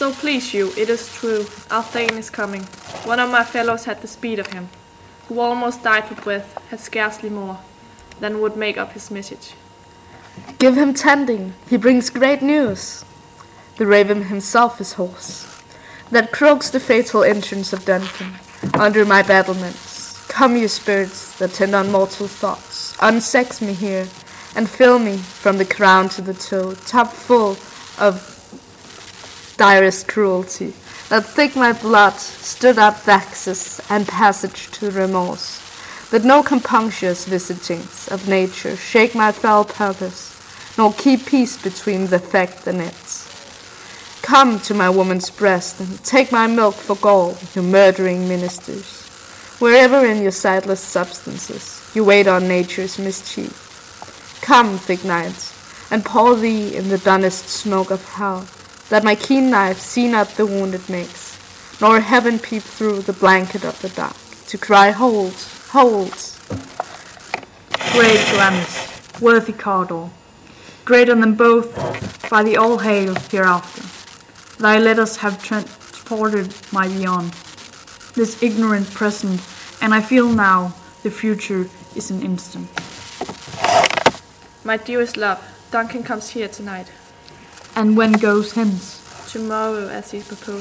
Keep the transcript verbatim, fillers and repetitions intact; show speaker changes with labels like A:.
A: So please you, it is true, our Thane is coming. One of my fellows had the speed of him, who almost died for breath, had scarcely more than would make up his message.
B: Give him tending, he brings great news. The raven himself is hoarse, that croaks the fatal entrance of Duncan, under my battlements. Come, you spirits that tend on mortal thoughts, unsex me here, and fill me from the crown to the toe, top full of direst cruelty, that thick my blood stood up vexes and passage to remorse, that no compunctious visitings of nature shake my fell purpose, nor keep peace between the fact and it. Come to my woman's breast and take my milk for gall, you murdering ministers. Wherever in your sightless substances you wait on nature's mischief. Come, thick night, and pour thee in the dunnest smoke of hell, that my keen knife see not the wound it makes, nor heaven peep through the blanket of the dark, to cry, hold, hold.
C: Great Glamis, worthy Cawdor, greater than both by the all-hail hereafter, thy letters have transported my beyond, this ignorant present, and I feel now the future is an instant.
A: My dearest love, Duncan comes here tonight.
C: And when goes hence?
A: Tomorrow, as he proposed.